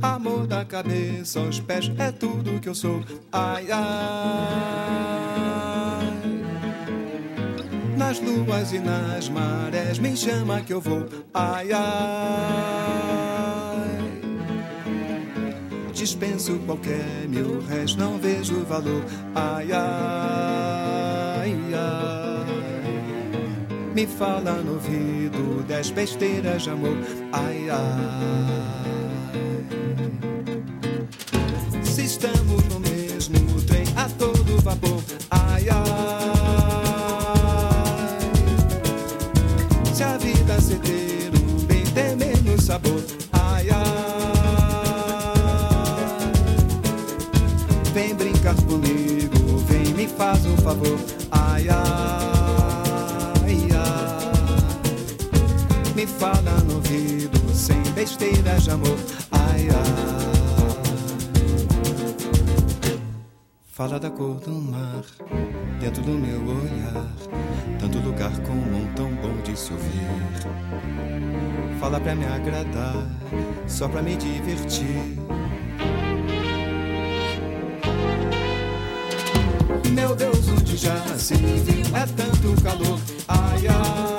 Amor da cabeça aos pés é tudo que eu sou. Ai, ai. Nas luas e nas marés me chama que eu vou. Ai, ai. Dispenso qualquer mil réis, não vejo valor. Ai, ai, ai. Me fala no ouvido 10 besteiras de amor. Ai, ai. Se estamos no mesmo trem a todo vapor. Ai, ai. Se a vida se ter um bem tem menos sabor. Ai, ai. Vem brincar comigo, vem me faz um favor. Ai, ai, ai. Me fala no ouvido sem besteiras de amor. Ai, ai. Fala da cor do mar, dentro do meu olhar. Tanto lugar comum, tão bom de se ouvir. Fala pra me agradar, só pra me divertir. Meu Deus, onde já se viu é tanto calor. Ai,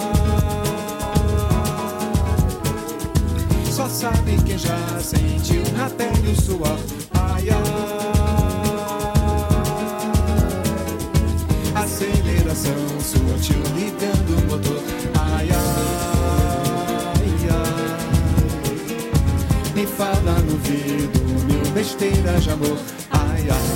ai. Só sabe quem já sentiu na pele o suor. Ai, ai. Aceleração sutil ligando o motor. Ai, ai, ai. Me fala no ouvido mil besteiras de amor. Ai, ai.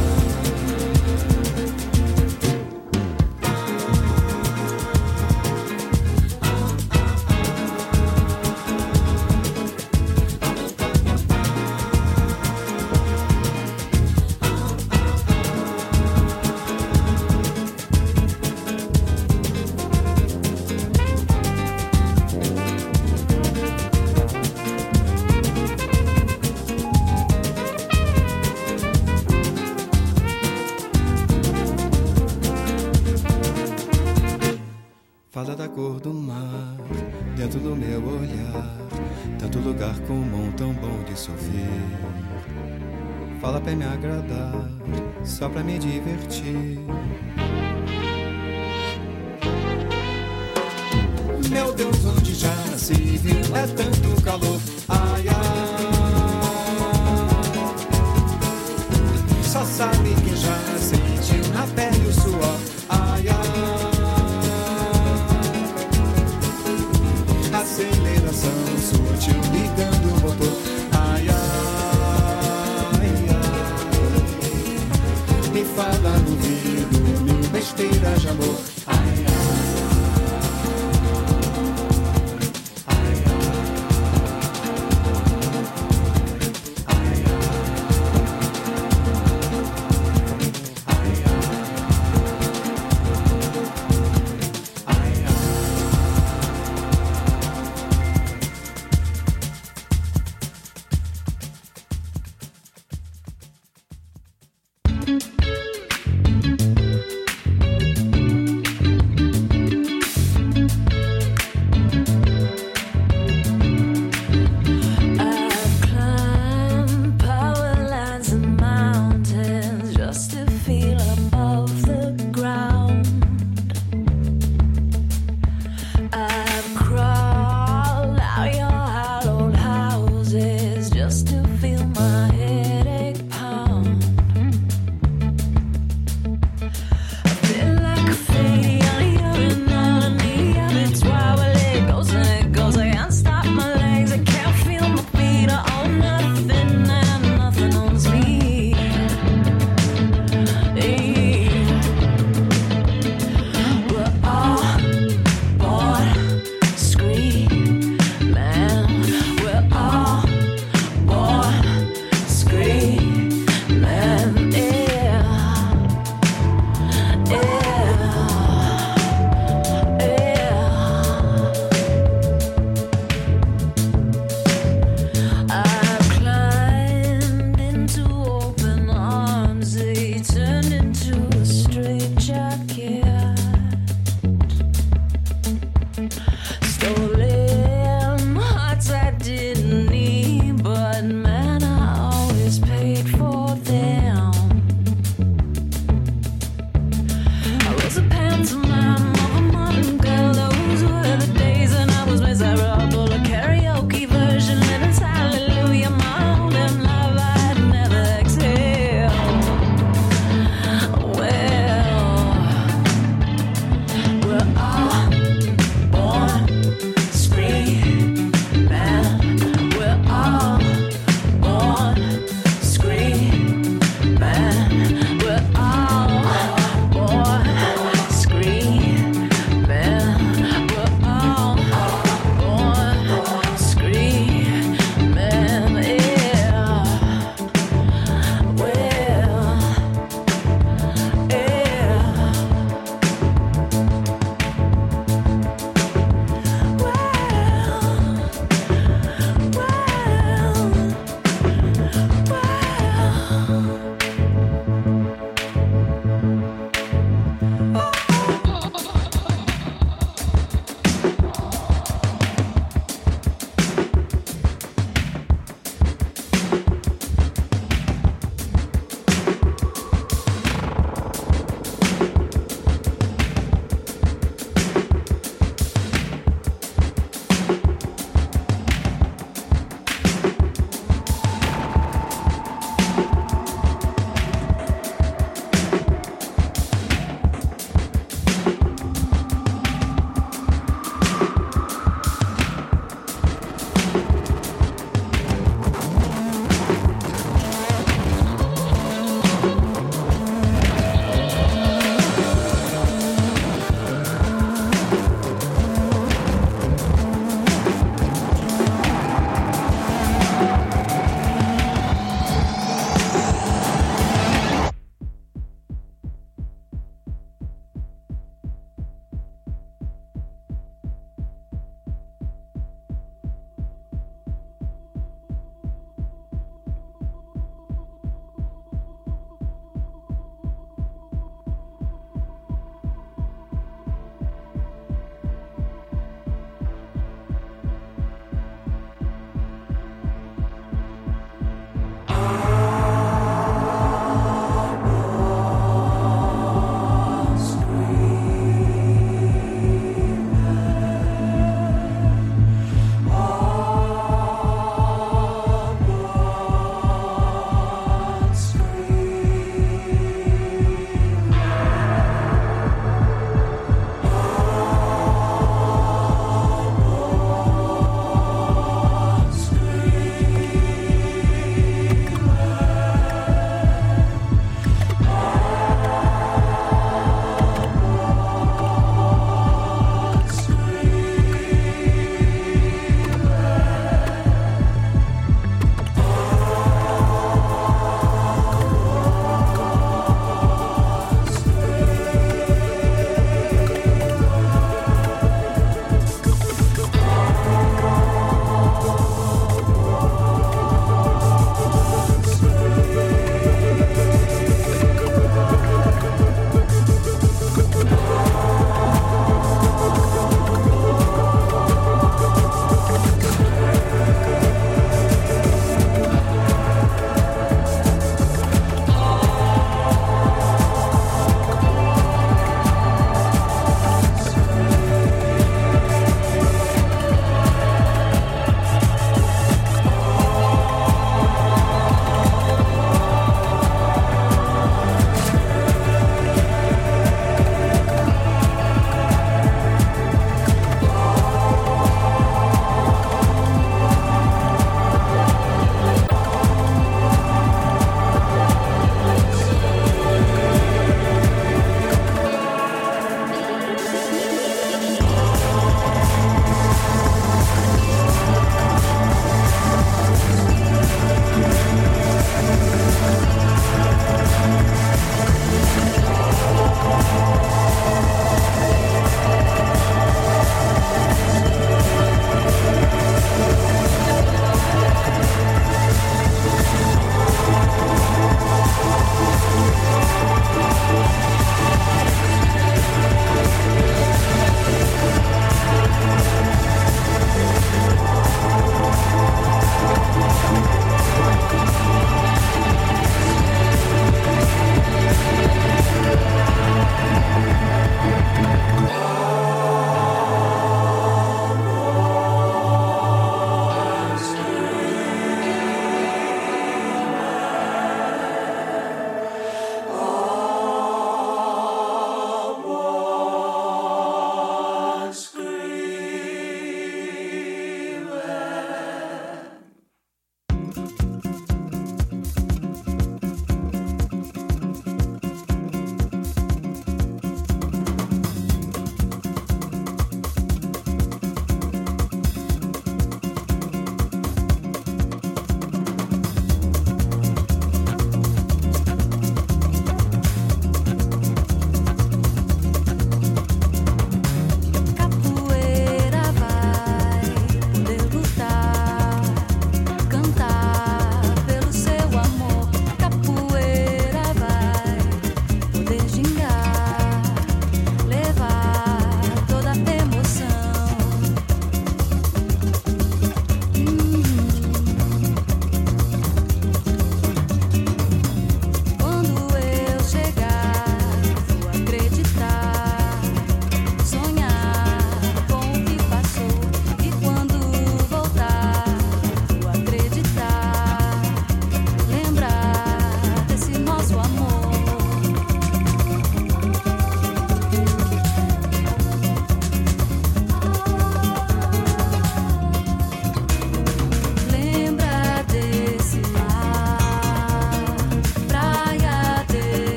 Fala da cor do mar, dentro do meu olhar. Tanto lugar comum, tão bom de se ouvir. Fala pra me agradar, só pra me divertir. Meu Deus, onde já se viu é tanto calor. Ai, ai. Só sabe quem já sentiu na pele o suor. Ai, ai. Aceleração sutil ligando o motor. Ai, ai, ai. Me fala no ouvido mil besteiras de amor. Ai, ai. Ai, ai.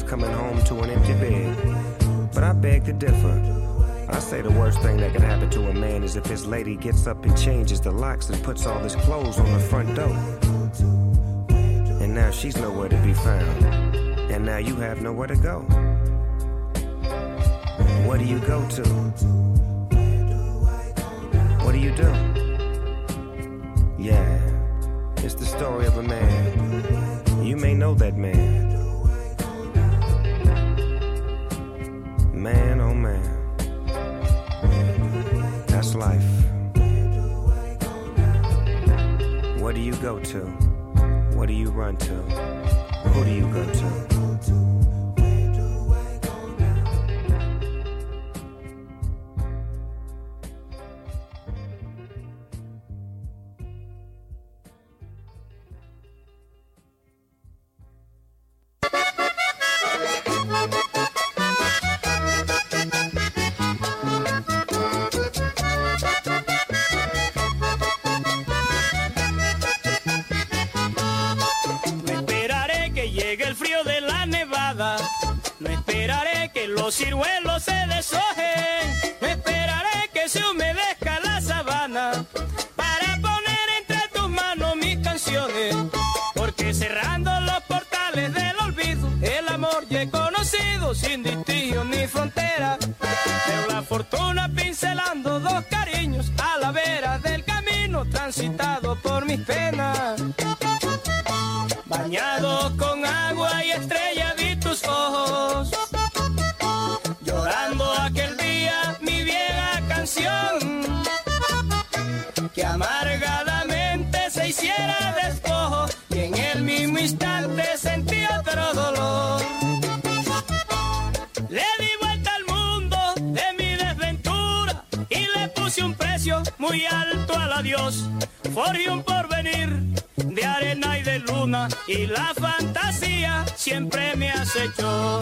coming home to an empty bed. But I beg to differ. I say the worst thing that can happen to a man is if his lady gets up and changes the locks and puts all his clothes on the front door. And now she's nowhere to be found. And now you have nowhere to go. What do you go to? What do you do? Yeah, it's the story of a man. You may know that man. Man, oh man. That's life. What do you go to? What do you run to? Who do you go to? Los ciruelos se deshojen, no esperaré que se humedezca la sabana para poner entre tus manos mis canciones, porque cerrando los portales del olvido, el amor ya he conocido sin distinción ni frontera. Veo la fortuna pincelando dos cariños a la vera del camino transitado por mis penas. Bañado con agua y estrella vi tus ojos, llorando aquel día mi vieja canción, que amargadamente se hiciera despojo y en el mismo instante sentí otro dolor. Le di vuelta al mundo de mi desventura y le puse un precio muy alto al adiós. Forjé un porvenir de arena y de luna y la fantasía siempre me acechó.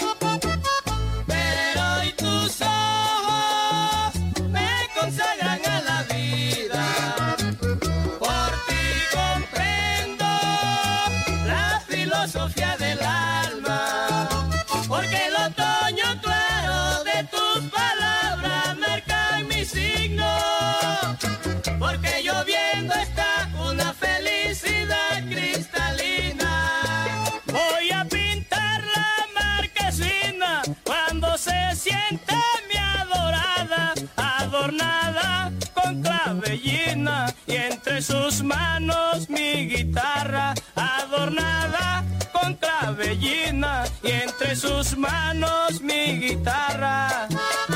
Pero y tus ojos me consagran a la vida, por ti comprendo la filosofía del alma, porque el otoño claro de tus palabras marca mi signo, porque lloviendo está una felicidad cristalina. Voy a pintar la marquesina cuando se siente mi adorada, adornada con clavellina, y entre sus manos mi guitarra, adornada con clavellina, y entre sus manos mi guitarra.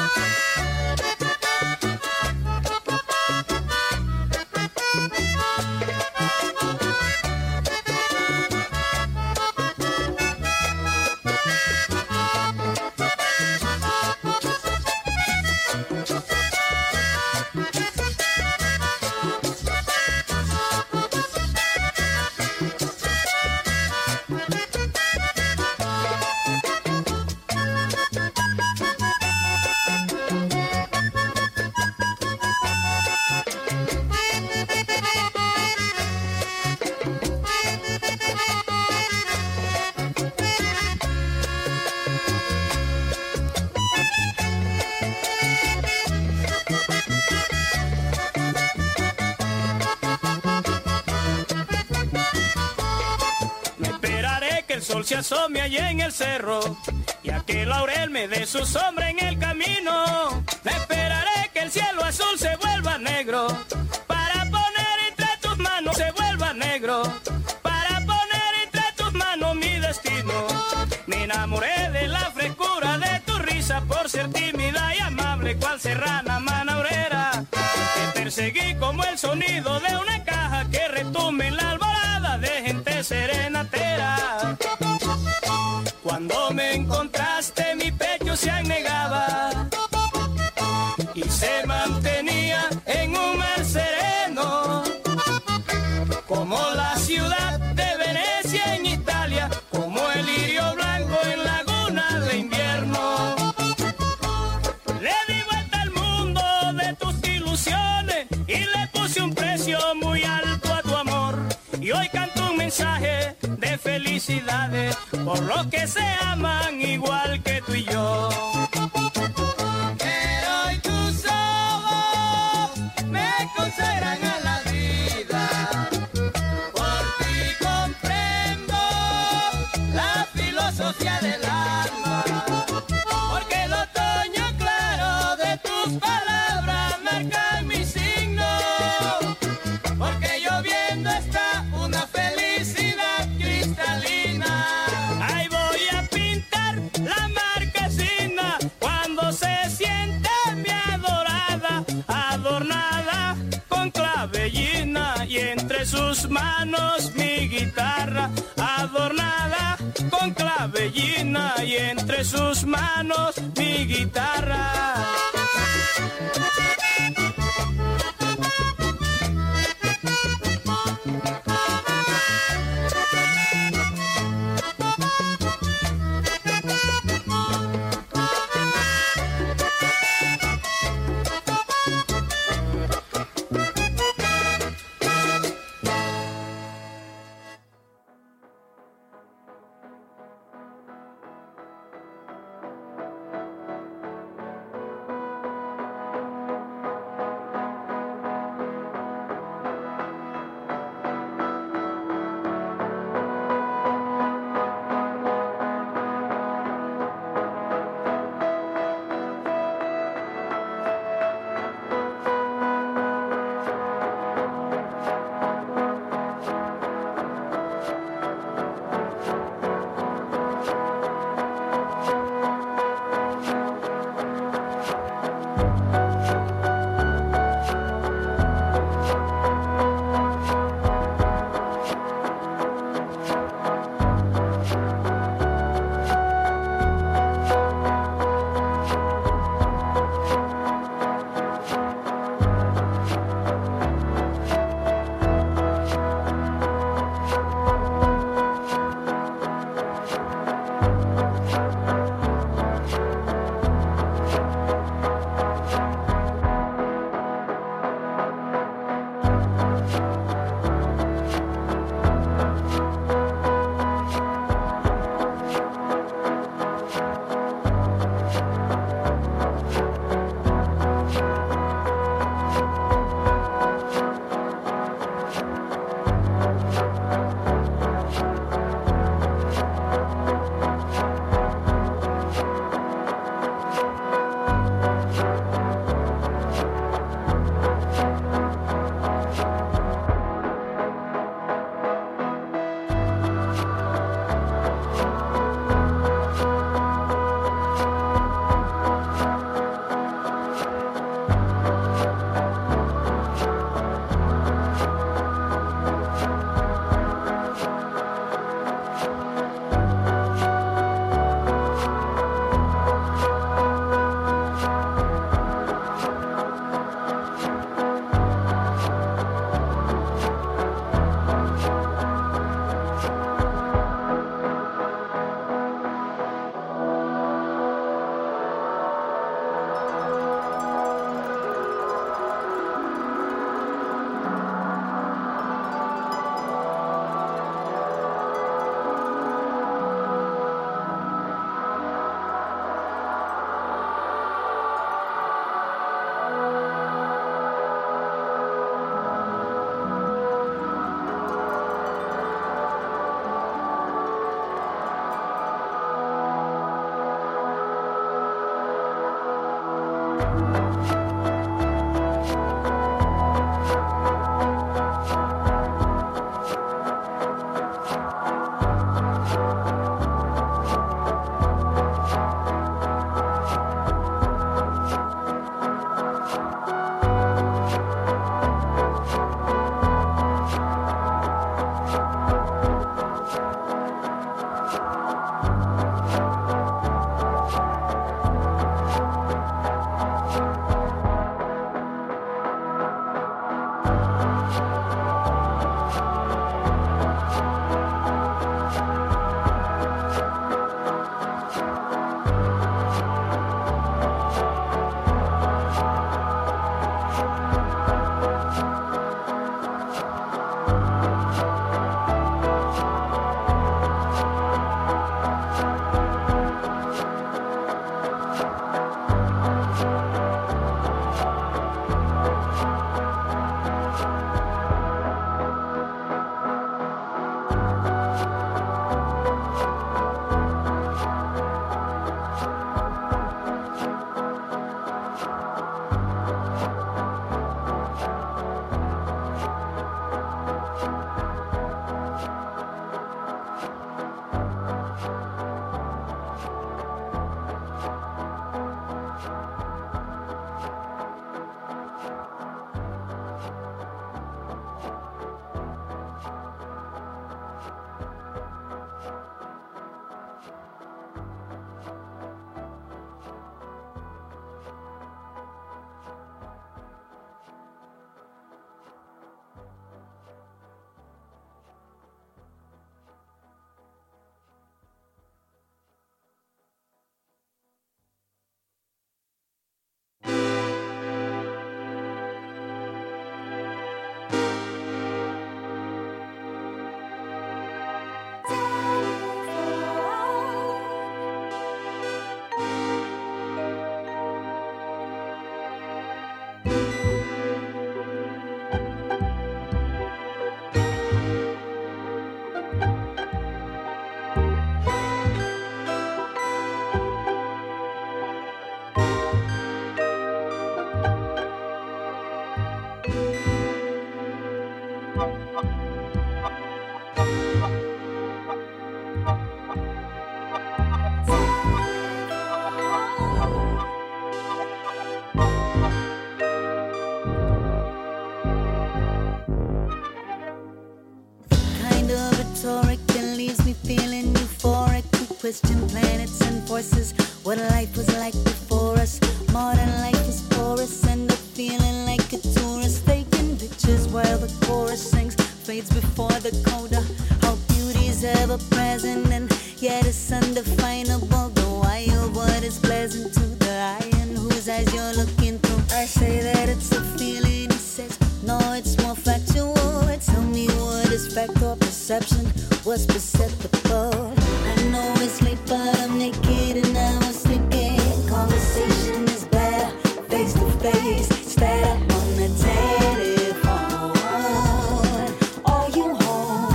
Se asome allá en el cerro y a que laurel me dé su sombra en el camino. Me esperaré que el cielo azul se vuelva negro para poner entre tus manos, se vuelva negro para poner entre tus manos mi destino. Me enamoré de la frescura de tu risa por ser tímida y amable cual serrana manaurera. Te perseguí como el sonido de una caja que retumbe en la alborada de gente serenatera. Cuando me encontraste mi pecho se anegaba y se mantenía en un mar sereno, como la ciudad de Venecia en Italia, como el lirio blanco en laguna de invierno. Le di vuelta al mundo de tus ilusiones y le puse un precio muy alto a tu amor, y hoy canto un mensaje de felicidad felicidades por los que se aman igual que tú y yo. Pero hoy tus ojos me consagran a la vida. Por ti comprendo la filosofía del alma. Porque el otoño claro de tus palabras marca mi signo. Porque lloviendo está una felicidad cristalina. Ahí voy a pintar la marquesina cuando se siente mi adorada, adornada con clavellina y entre sus manos mi guitarra, adornada con clavellina y entre sus manos mi guitarra. Question planets and forces, what life was like before us. Modern life is porous, end up feeling like a tourist, taking pictures while the chorus sings, fades before the coda. How beauty's ever present and yet it's undefinable. The wild what is pleasant to the eye and whose eyes you're looking through. I say that it's a feeling, he says no, it's more factual. Tell me what is fact or perception, what's perceptible. I know it's late, but I'm naked and I was thinking conversation is better, face to face, instead on the telephone. Are you home?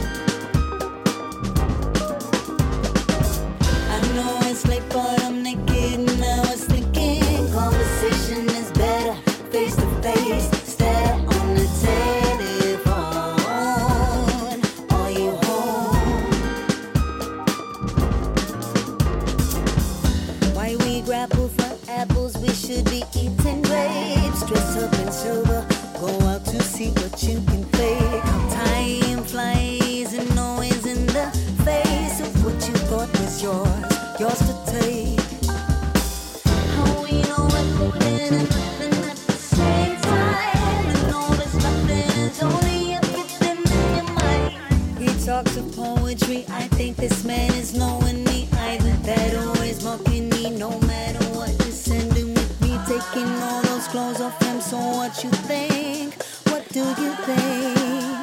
I know it's late, but I'm naked and I was thinking conversation is better, face to face, instead on the telephone. Are you home? Why we grapple for apples, we should be eating grapes. Dress up and sober, go out to see what you can fake. How time flies and noise in the face of what you thought was yours to take. How we know everything and nothing at the same time, and all this nothing is only everything in your mind. He talks of poetry, I think this man is knowing me. Either that or he's mocking me, no matter what, descending with me, taking all those clothes off him. So what you think? What do you think?